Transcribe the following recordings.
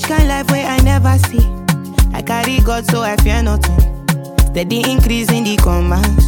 which kind life where I never see. I carry God so I fear nothing. Steady increase in the commas.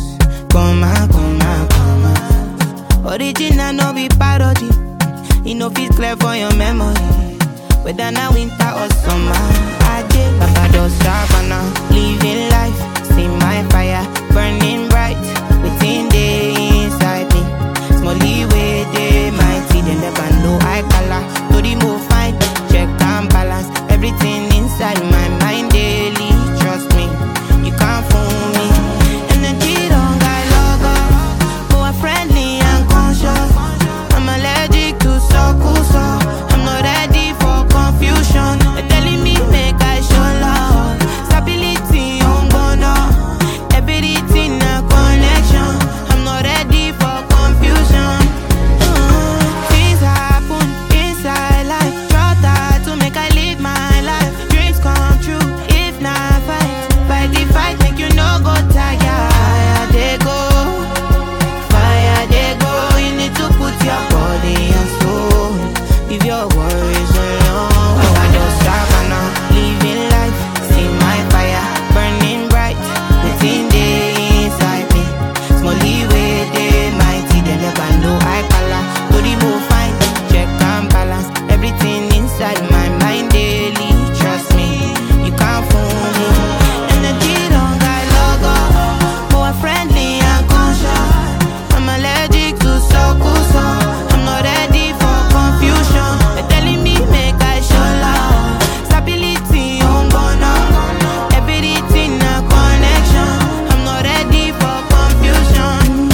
Original no be parody. You know fit clear for your memory. Whether now winter or summer, I did Papa does savannah, living life. See my fire burning bright within the inside me. Small leeway, they mighty. They never know I color. To the move fine, check and balance. Everything inside my mind daily. Trust me, you can't fool me. Energy don't got logo, more friendly and conscious. I'm allergic to circles, so I'm not ready for confusion. They're telling me make I show love. Stability on bono, everything a connection. I'm not ready for confusion. Things happen inside life. Try to make I live my life. Dreams come true if not fight the fight, make you no go tired. Fire they go, fire they go. You need to put your body and soul. Leave your worries alone. I just savannah, living life. See my fire burning bright within the inside me. Small leeway, they mighty. They never know I color. To the move fine, check and balance. Everything inside my mind daily. Trust me, you can't fool me. Energy don't got logo, more friendly and conscious. I'm allergic to circles, so I'm not ready for confusion. They're telling me make I show love. Stability on bono, everything a connection. I'm not ready for confusion.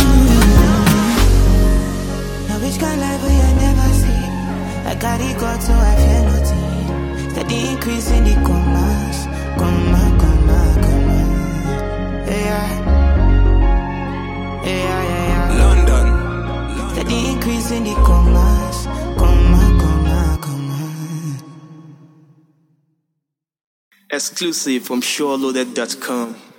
Now which kind life will I never see? I carry God so I fear nothing. Steady increase in the commas. Yeah. London. Steady increase in the commas. Exclusive from SureLoaded.com.